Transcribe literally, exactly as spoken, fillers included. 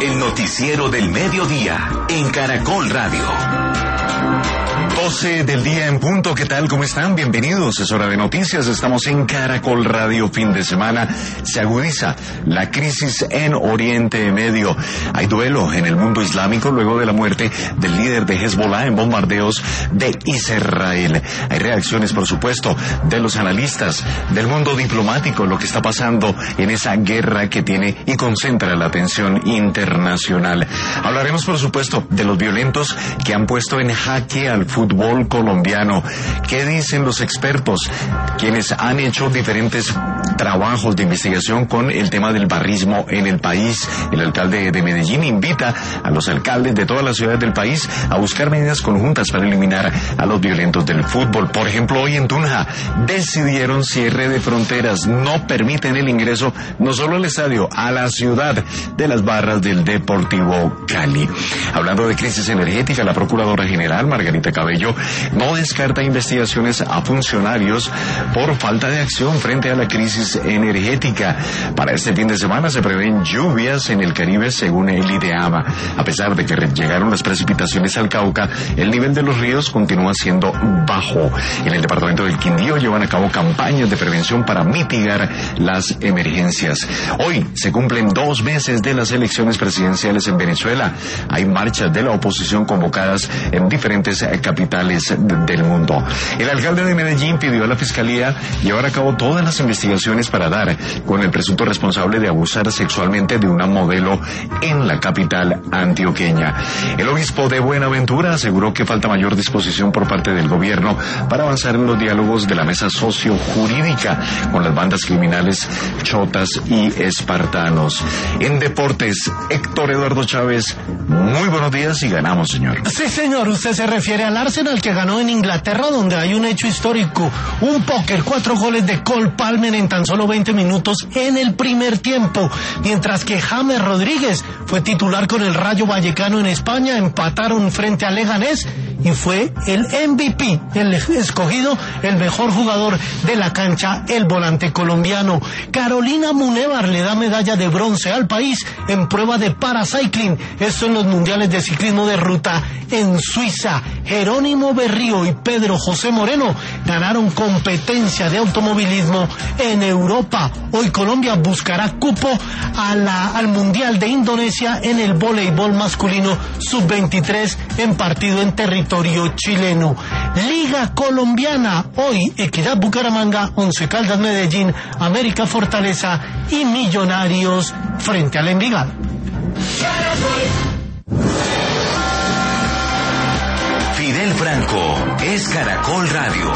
el noticiero del mediodía en Caracol Radio. doce del día en punto, ¿qué tal? ¿Cómo están? Bienvenidos, es hora de noticias, estamos en Caracol Radio, fin de semana. Se agudiza la crisis en Oriente Medio. Hay duelo en el mundo islámico luego de la muerte del líder de Hezbollah en bombardeos de Israel. Hay reacciones, por supuesto, de los analistas, del mundo diplomático, lo que está pasando en esa guerra que tiene y concentra la atención internacional. Hablaremos, por supuesto, de los violentos que han puesto en jaque al fútbol colombiano. ¿Qué dicen los expertos? Quienes han hecho diferentes trabajos de investigación con el tema del barrismo en el país. El alcalde de Medellín invita a los alcaldes de todas las ciudades del país a buscar medidas conjuntas para eliminar a los violentos del fútbol. Por ejemplo, hoy en Tunja decidieron cierre de fronteras. No permiten el ingreso no solo al estadio, a la ciudad de las barras del Deportivo Cali. Hablando de crisis energética, la Procuradora General Margarita Cabello no descarta investigaciones a funcionarios por falta de acción frente a la crisis energética. Para este fin de semana se prevén lluvias en el Caribe según el IDEAMA. A pesar de que llegaron las precipitaciones al Cauca, el nivel de los ríos continúa siendo bajo. En el departamento del Quindío llevan a cabo campañas de prevención para mitigar las emergencias. Hoy se cumplen dos meses de las elecciones presidenciales en Venezuela. Hay marchas de la oposición convocadas en diferentes capitales del mundo. El alcalde de Medellín pidió a la Fiscalía llevar a cabo todas las investigaciones para dar con el presunto responsable de abusar sexualmente de una modelo en la capital antioqueña. El obispo de Buenaventura aseguró que falta mayor disposición por parte del gobierno para avanzar en los diálogos de la mesa sociojurídica con las bandas criminales chotas y espartanos. En deportes, Héctor Eduardo Chávez, muy buenos días y ganamos, señor. Sí, señor, usted se refiere al Arsenal que ganó en Inglaterra, donde hay un hecho histórico, un póker, cuatro goles de Cole Palmer en tan solo veinte minutos en el primer tiempo, mientras que James Rodríguez fue titular con el Rayo Vallecano en España, empataron frente a Leganés y fue el M V P, el escogido, el mejor jugador de la cancha, el volante colombiano. Carolina Munévar le da medalla de bronce al país en prueba de paracycling, esto en los mundiales de ciclismo de ruta en Suiza. Jerónimo Berrío y Pedro José Moreno ganaron competencia de automovilismo en Europa. Hoy Colombia buscará cupo a la, al Mundial de Indonesia en el voleibol masculino sub veintitrés en partido en territorio chileno. Liga colombiana, hoy Equidad Bucaramanga, Once Caldas Medellín, América Fortaleza y Millonarios frente al Envigado. Fidel Franco es Caracol Radio.